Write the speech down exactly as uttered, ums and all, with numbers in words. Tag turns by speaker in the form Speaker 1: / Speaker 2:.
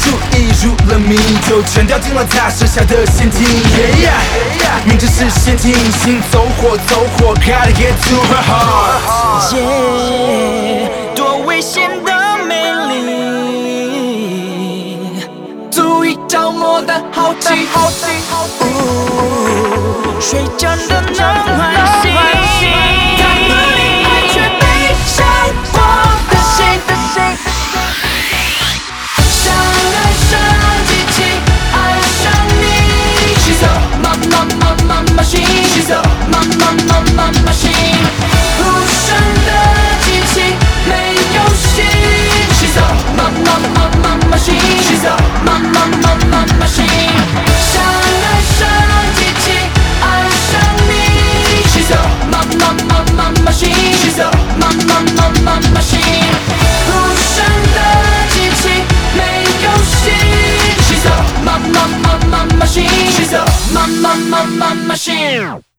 Speaker 1: 注意入了迷，就全掉进了他设下的陷阱。Yeah, yeah, 明知是陷阱，心走火走火 ，Gotta get to her heart。
Speaker 2: Yeah, 多危险的美丽，足以着魔的好奇，谁真的能唤醒？在哪里爱却悲伤我的心，相爱上激情，爱上你。She's a mama mama machine. She's a mama mama machine. 无声的激情没有心。She's a mama mama machine. She's a mama mama machine. 相爱上激情，爱上你。She's a mama mama machine. She's a mama mama machine. 无声的激情没有心。She's a mama mama machine. She's a mama mama machine.